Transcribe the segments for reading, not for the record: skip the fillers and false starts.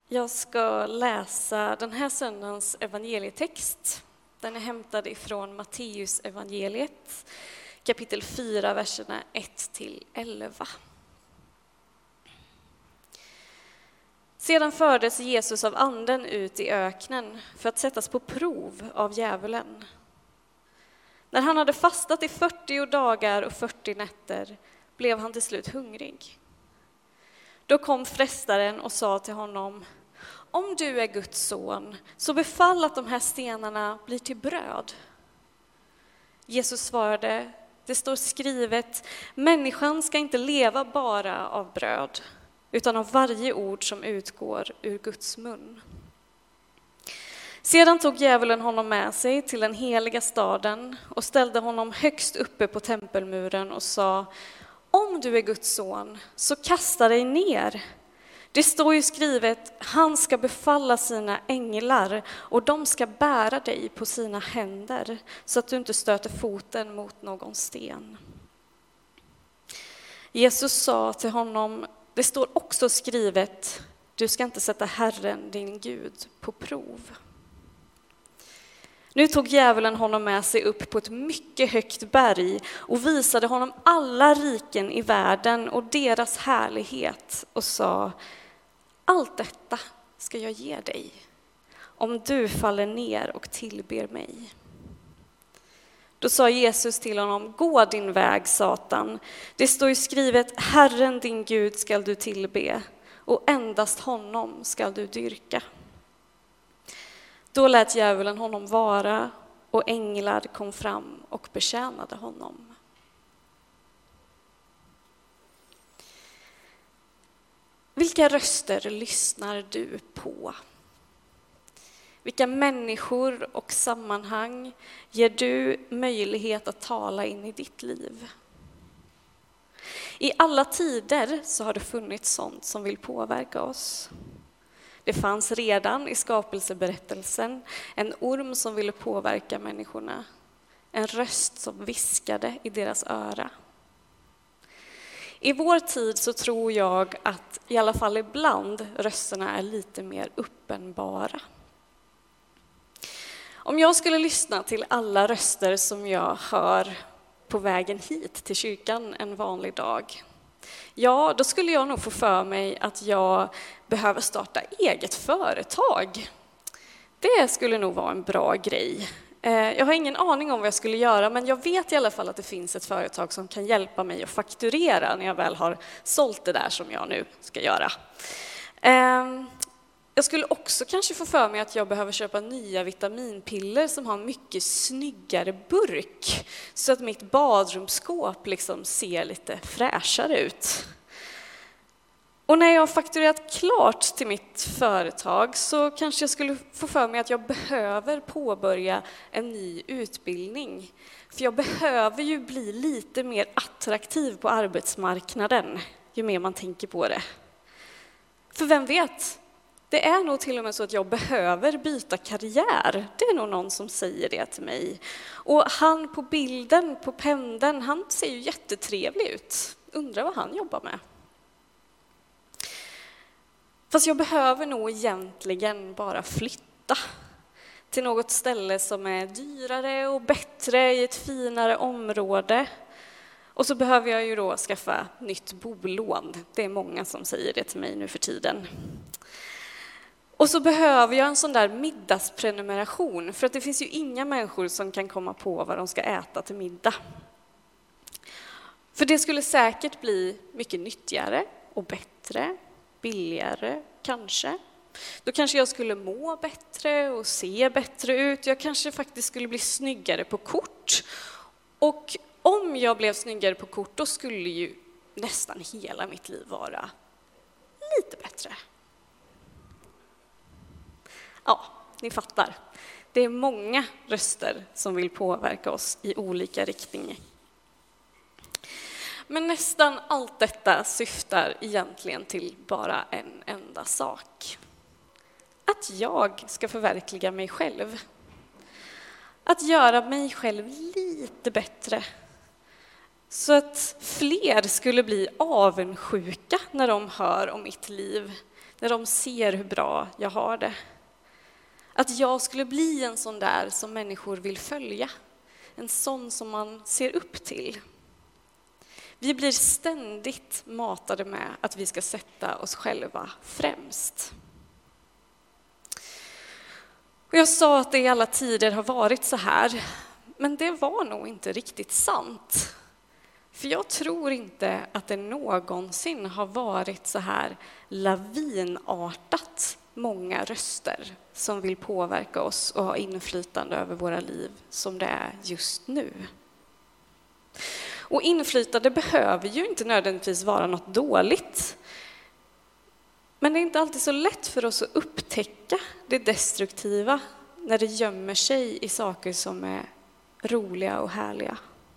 Jag ska läsa den här söndagens evangelietext. Den är hämtad ifrån Matteus evangeliet, kapitel 4, verserna 1-11. Sedan fördes Jesus av anden ut i öknen för att sättas på prov av djävulen. När han hade fastat i 40 dagar och 40 nätter blev han till slut hungrig. Då kom frestaren och sa till honom: om du är Guds son, så befall att de här stenarna blir till bröd. Jesus svarade: det står skrivet, människan ska inte leva bara av bröd, utan av varje ord som utgår ur Guds mun. Sedan tog djävulen honom med sig till den heliga staden och ställde honom högst uppe på tempelmuren och sa: om du är Guds son, så kasta dig ner. Det står ju skrivet, han ska befalla sina änglar och de ska bära dig på sina händer så att du inte stöter foten mot någon sten. Jesus sa till honom: det står också skrivet, du ska inte sätta Herren din Gud på prov. Nu tog djävulen honom med sig upp på ett mycket högt berg och visade honom alla riken i världen och deras härlighet och sa: allt detta ska jag ge dig, om du faller ner och tillber mig. Då sa Jesus till honom: gå din väg, Satan. Det står ju skrivet, Herren din Gud skall du tillbe, och endast honom skall du dyrka. Då lät djävulen honom vara, och änglar kom fram och betjänade honom. Vilka röster lyssnar du på? Vilka människor och sammanhang ger du möjlighet att tala in i ditt liv? I alla tider så har det funnits sånt som vill påverka oss. Det fanns redan i skapelseberättelsen en orm som ville påverka människorna. En röst som viskade i deras öra. I vår tid så tror jag att i alla fall ibland rösterna är lite mer uppenbara. Om jag skulle lyssna till alla röster som jag hör på vägen hit till kyrkan en vanlig dag, ja, då skulle jag nog få för mig att jag behöver starta eget företag. Det skulle nog vara en bra grej. Jag har ingen aning om vad jag skulle göra, men jag vet i alla fall att det finns ett företag som kan hjälpa mig att fakturera när jag väl har sålt det där som jag nu ska göra. Jag skulle också kanske få för mig att jag behöver köpa nya vitaminpiller som har en mycket snyggare burk, så att mitt badrumsskåp liksom ser lite fräschare ut. Och när jag har fakturerat klart till mitt företag så kanske jag skulle få för mig att jag behöver påbörja en ny utbildning. För jag behöver ju bli lite mer attraktiv på arbetsmarknaden ju mer man tänker på det. För vem vet? Det är nog till och med så att jag behöver byta karriär. Det är nog någon som säger det till mig. Och han på bilden, på pendeln, han ser ju jättetrevlig ut. Undrar vad han jobbar med. Fast jag behöver nog egentligen bara flytta till något ställe som är dyrare och bättre i ett finare område. Och så behöver jag ju då skaffa nytt bolån. Det är många som säger det till mig nu för tiden. Och så behöver jag en sån där middagsprenumeration, för att det finns ju inga människor som kan komma på vad de ska äta till middag. För det skulle säkert bli mycket nyttigare och bättre, billigare kanske. Då kanske jag skulle må bättre och se bättre ut. Jag kanske faktiskt skulle bli snyggare på kort. Och om jag blev snyggare på kort, då skulle ju nästan hela mitt liv vara lite bättre. Ja, ni fattar. Det är många röster som vill påverka oss i olika riktningar. Men nästan allt detta syftar egentligen till bara en enda sak. Att jag ska förverkliga mig själv. Att göra mig själv lite bättre. Så att fler skulle bli avundsjuka när de hör om mitt liv. när de ser hur bra jag har det. Att jag skulle bli en sån där som människor vill följa. En sån som man ser upp till. Vi blir ständigt matade med att vi ska sätta oss själva främst. Och jag sa att det i alla tider har varit så här, men det var nog inte riktigt sant. För jag tror inte att det någonsin har varit så här lavinartat många röster som vill påverka oss och ha inflytande över våra liv som det är just nu. Och inflytande behöver ju inte nödvändigtvis vara något dåligt. Men det är inte alltid så lätt för oss att upptäcka det destruktiva när det gömmer sig i saker som är roliga och härliga.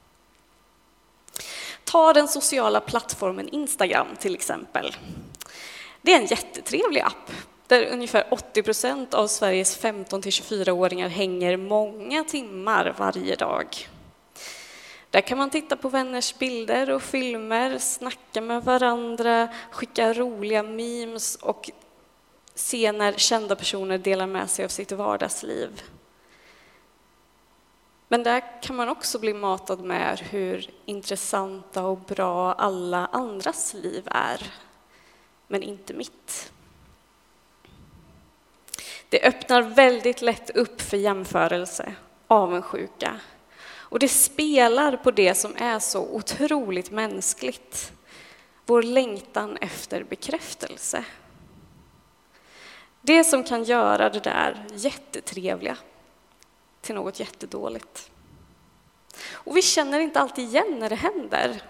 Ta den sociala plattformen Instagram till exempel. Det är en jättetrevlig app där ungefär 80% av Sveriges 15-24-åringar hänger många timmar varje dag. Där kan man titta på vänners bilder och filmer, snacka med varandra, skicka roliga memes och se när kända personer delar med sig av sitt vardagsliv. Men där kan man också bli matad med hur intressanta och bra alla andras liv är, men inte mitt. Det öppnar väldigt lätt upp för jämförelse, avundsjuka. Och det spelar på det som är så otroligt mänskligt. Vår längtan efter bekräftelse. Det som kan göra det där jättetrevliga till något jättedåligt. Och vi känner inte alltid igen när det händer.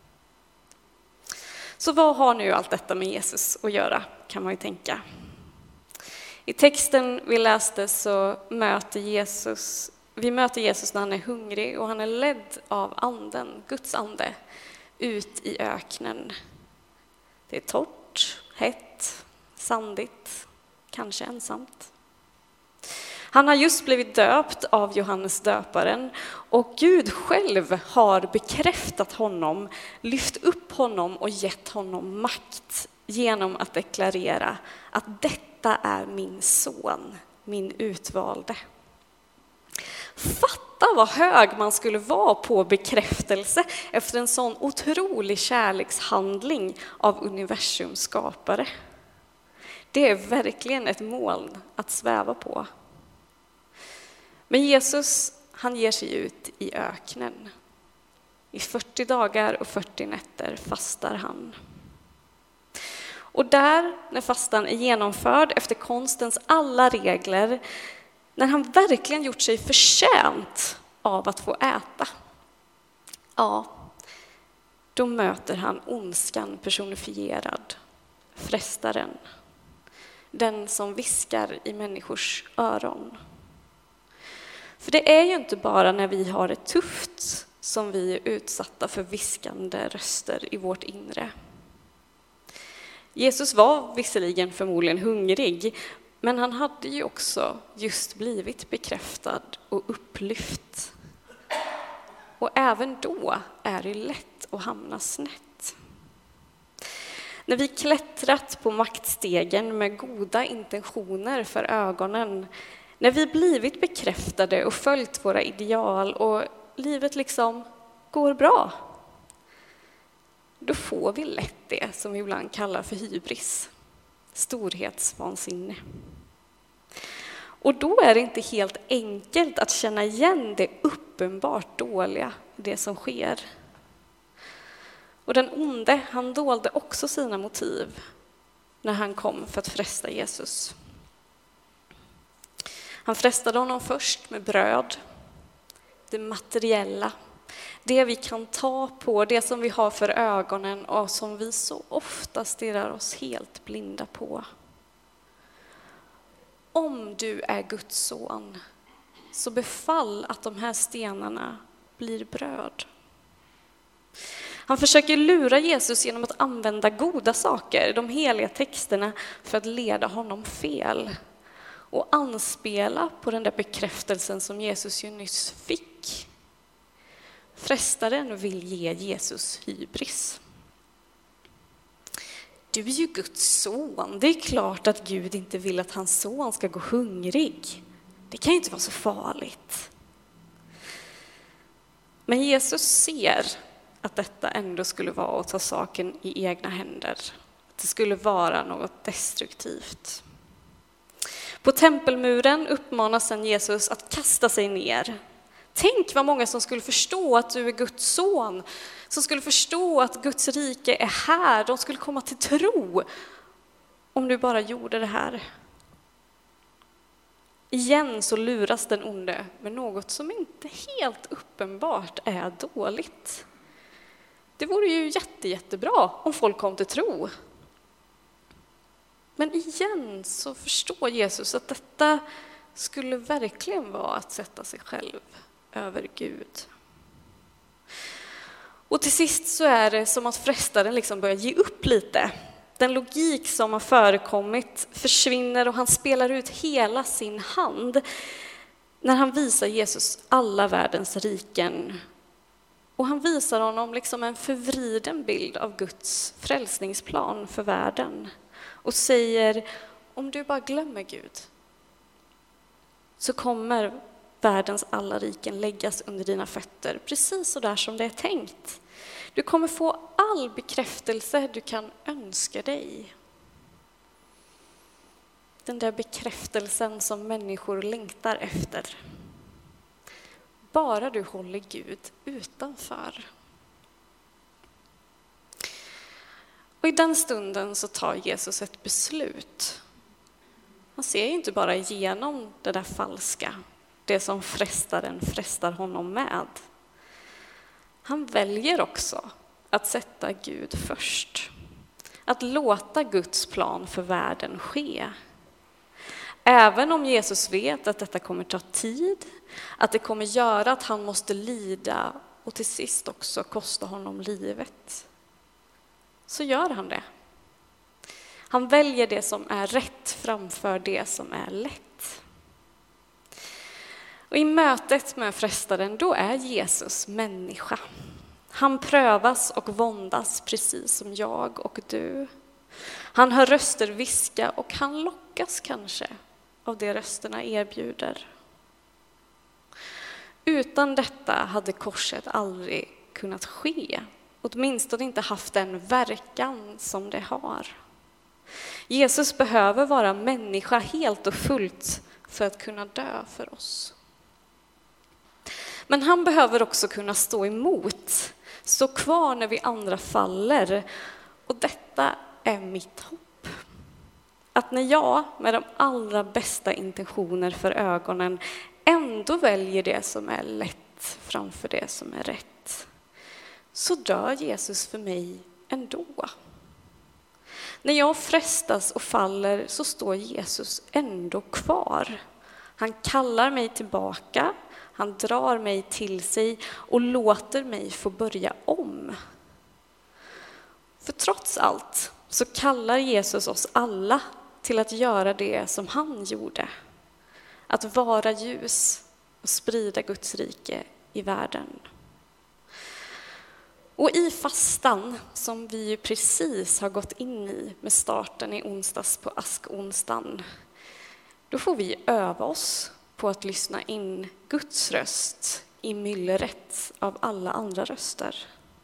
Så vad har nu allt detta med Jesus att göra, kan man ju tänka. I texten vi läste så möter vi möter Jesus när han är hungrig och han är ledd av anden, Guds ande, ut i öknen. Det är torrt, hett, sandigt, kanske ensamt. Han har just blivit döpt av Johannes döparen och Gud själv har bekräftat honom, lyft upp honom och gett honom makt genom att deklarera att detta är min son, min utvalde. Fatta vad hög man skulle vara på bekräftelse efter en sån otrolig kärlekshandling av universums skapare. Det är verkligen ett moln att sväva på. Men Jesus, han ger sig ut i öknen. I 40 dagar och 40 nätter fastar han. Och där, när fastan är genomförd efter konstens alla regler, när han verkligen gjort sig förtjänt av att få äta, ja, då möter han ondskan personifierad, frestaren, den som viskar i människors öron. För det är ju inte bara när vi har det tufft som vi är utsatta för viskande röster i vårt inre. Jesus var visserligen förmodligen hungrig, men han hade ju också just blivit bekräftad och upplyft. Och även då är det lätt att hamna snett. När vi klättrat på maktstegen med goda intentioner för ögonen, när vi blivit bekräftade och följt våra ideal och livet liksom går bra, då får vi lätt det som vi ibland kallar för hybris, storhetsvansinne. Och då är det inte helt enkelt att känna igen det uppenbart dåliga, det som sker. Och den onde, han dolde också sina motiv när han kom för att fresta Jesus. Han frestade honom först med bröd, det materiella, det vi kan ta på, det som vi har för ögonen och som vi så ofta stirrar oss helt blinda på. Om du är Guds son, så befall att de här stenarna blir bröd. Han försöker lura Jesus genom att använda goda saker, de heliga texterna, för att leda honom fel. Och anspela på den där bekräftelsen som Jesus ju nyss fick. Frestaren vill ge Jesus hybris. Du är ju Guds son. Det är klart att Gud inte vill att hans son ska gå hungrig. Det kan ju inte vara så farligt. Men Jesus ser att detta ändå skulle vara att ta saken i egna händer. Att det skulle vara något destruktivt. På tempelmuren uppmanas sedan Jesus att kasta sig ner. Tänk vad många som skulle förstå att du är Guds son. Som skulle förstå att Guds rike är här. De skulle komma till tro om du bara gjorde det här. Igen så luras den onde med något som inte helt uppenbart är dåligt. Det vore ju jättebra om folk kom till tro. Men igen så förstår Jesus att detta skulle verkligen vara att sätta sig själv över Gud. Och till sist så är det som att frestaren liksom börjar ge upp lite. Den logik som har förekommit försvinner och han spelar ut hela sin hand när han visar Jesus alla världens riken. Och han visar honom liksom en förvriden bild av Guds frälsningsplan för världen. Och säger, om du bara glömmer Gud så kommer världens alla riken läggas under dina fötter, precis så där som det är tänkt. Du kommer få all bekräftelse du kan önska dig. Den där bekräftelsen som människor längtar efter. Bara du håller Gud utanför. Och i den stunden så tar Jesus ett beslut. Han ser inte bara igenom det där falska, det som frestaren frestar honom med. Han väljer också att sätta Gud först. Att låta Guds plan för världen ske. Även om Jesus vet att detta kommer ta tid, att det kommer göra att han måste lida och till sist också kosta honom livet, så gör han det. Han väljer det som är rätt framför det som är lätt. Och i mötet med frestaren, då är Jesus människa. Han prövas och våndas precis som jag och du. Han hör röster viska och han lockas kanske av det rösterna erbjuder. Utan detta hade korset aldrig kunnat ske. Åtminstone inte haft den verkan som det har. Jesus behöver vara människa helt och fullt för att kunna dö för oss. Men han behöver också kunna stå emot, stå kvar när vi andra faller. Och detta är mitt hopp. Att när jag med de allra bästa intentioner för ögonen ändå väljer det som är lätt framför det som är rätt, så dör Jesus för mig ändå. När jag frestas och faller så står Jesus ändå kvar. Han kallar mig tillbaka, han drar mig till sig och låter mig få börja om. För trots allt så kallar Jesus oss alla till att göra det som han gjorde. Att vara ljus och sprida Guds rike i världen. Och i fastan som vi precis har gått in i med starten i onsdags på askonsdagen, då får vi öva oss på att lyssna in Guds röst i myllret av alla andra röster.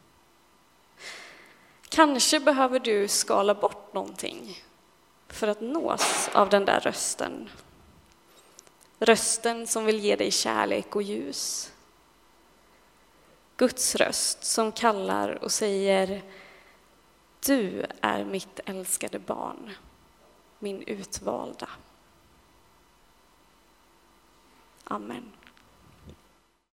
Kanske behöver du skala bort någonting för att nås av den där rösten. Rösten som vill ge dig kärlek och ljus. Guds röst som kallar och säger: du är mitt älskade barn, min utvalda. Amen.